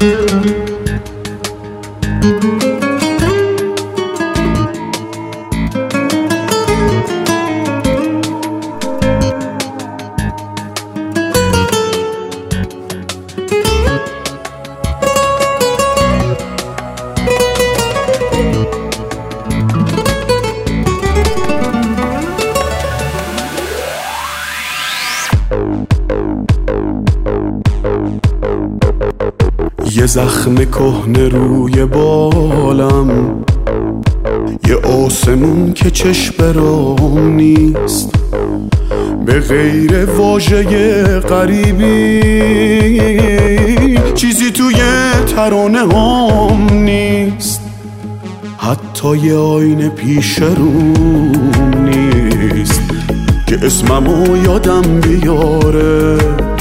یه زخم کهنه روی بالم، یه آسمون که چشم برام نیست، به غیر واژه غریبی چیزی توی ترانه هم نیست، حتی یه آینه پیش روم نیست که اسممو یادم بیاره.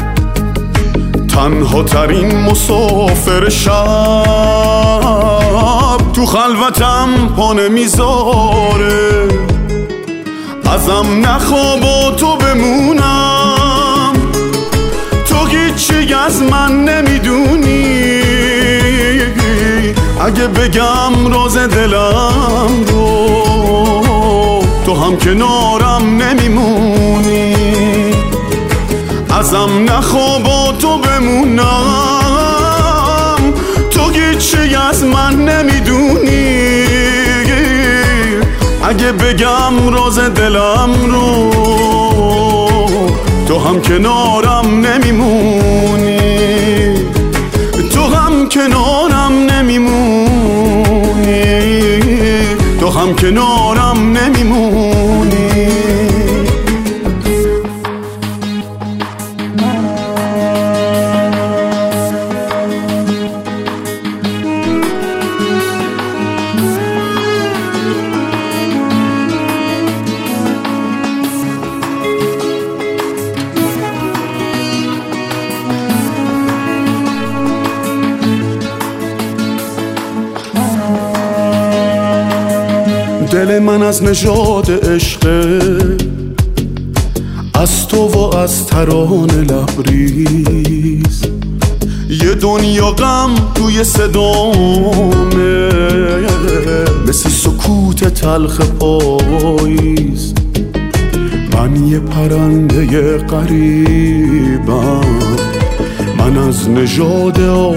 تنها ترین مسافر شب تو خلوتم پا نمیذاره، ازم نخوا با تو بمونم، تو هیچی از من نمیدونی، اگه بگم راز دلم رو تو هم کنارم نمیمونی، ازم نخوا با تو بمونم، تو هیچی از من نمیدونی، اگه بگم راز دلم رو تو هم کنارم نمیمونی، تو هم کنارم نمیمونی، تو هم کنارم نمیمونی. دل من از نژاد عشقه، از تو و از ترانه لبریز، یه دنیا غم توی صدامه، مثل سکوت تلخ پاییز، من یه پرنده غریبم، من از نژاد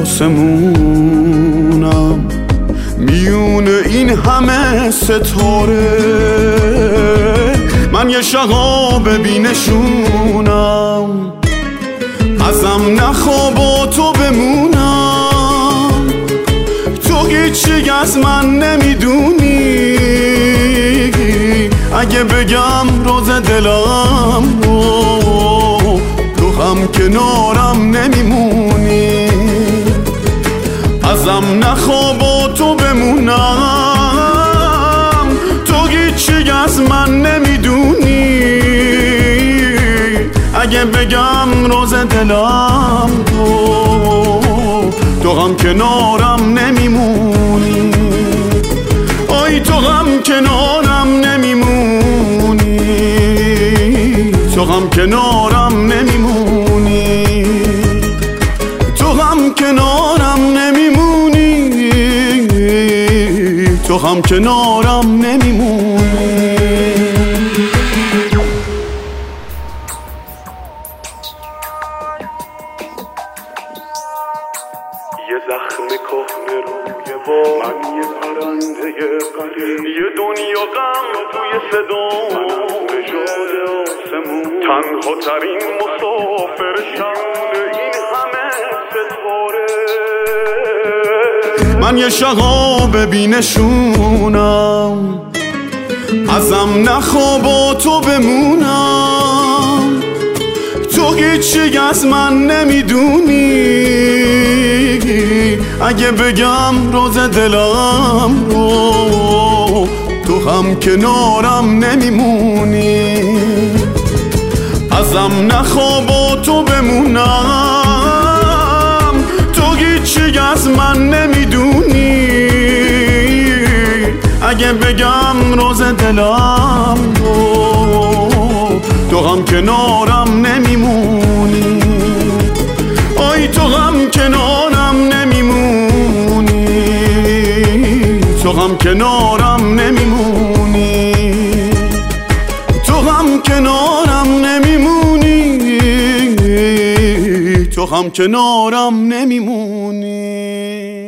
آسمونم، میون این همه ستاره من یه شهاب بینشونم، ازم نخوا با تو بمونم، تو هیچی از من نمیدونی، اگه بگم راز دلم رو تو هم کنارم نمیمونی، ازم نخوا با تو بمونم، تو هیچی از من نمیدونی، اگه بگم راز دلم تو هم کنارم نمیمونی، آی تو هم کنارم نمیمونی، تو هم کنارم نمیمونی، تو هم کنارم نمیمونی، تو هم کنارم نمیمونی. یه زخم کهنه روی بال، من یه پرنده غریب، یه دنیا غم توی صدام، نژاد آسمون، تنها ترین مسافر شب این همه ستاره، من یه شهاب بینشونم، ازم نخوا با تو بمونم، تو هیچی از من نمیدونی، اگه بگم راز دلم رو تو هم کنارم نمیمونی، ازم نخوا با تو بمونم، تو هیچی از من نمیدونی، اگه بگم راز دلم رو تو هم کنارم نمیمونی، آی تو هم کنارم نمیمونی، تو هم کنارم نمیمونی، تو هم کنارم نمیمونی، تو هم کنارم نمیمونی.